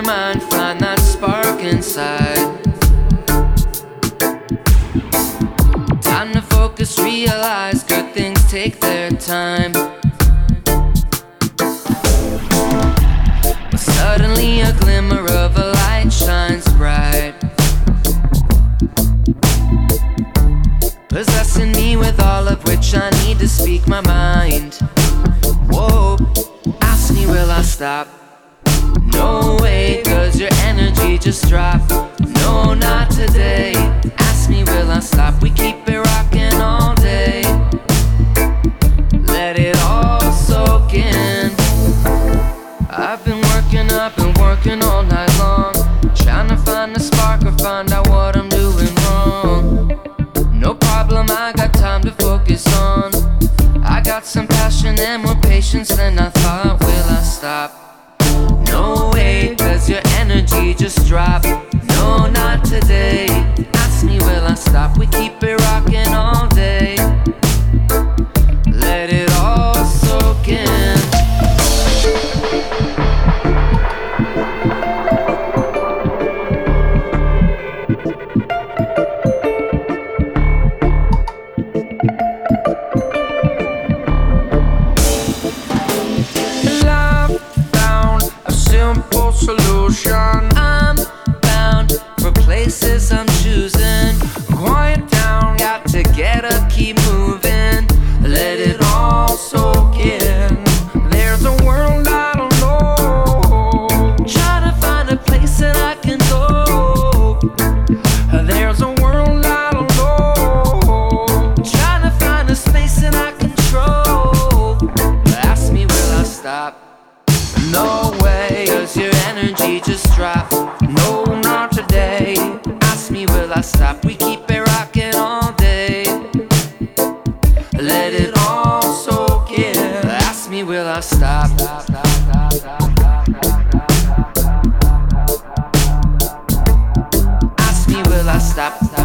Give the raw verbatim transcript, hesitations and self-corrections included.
mind, find that spark inside. Time to focus, realize good things take their time. But suddenly a glimmer of a light shines bright, possessing me with all of which I need to speak my mind. Whoa, ask me will I stop? No way, cause your energy just dropped. No, not today. Ask me will I stop? We keep it rocking all day. Let it all soak in. I've been working, I've been working all night long, trying to find a spark or find out what I'm doing wrong. No problem, I got time to focus on. I got some passion and more patience than I thought. Will I stop? No way, cause your energy just dropped. No, not today. Ask me will I stop? We keep it rocking all day. Let it all soak in. Solution. I'm bound for places I'm choosing. Quiet down, Got to get up, keep moving. Let it all soak in. there's a world I don't know. Try to find a place that I can go. There's a world I don't know. Try to find a space that I control. Ask me will I stop? No way, Cause your energy just dropped. no, not today. Ask me will I stop? We keep it rocking all day. Let it all soak in. Ask me will I stop? Ask me will I stop?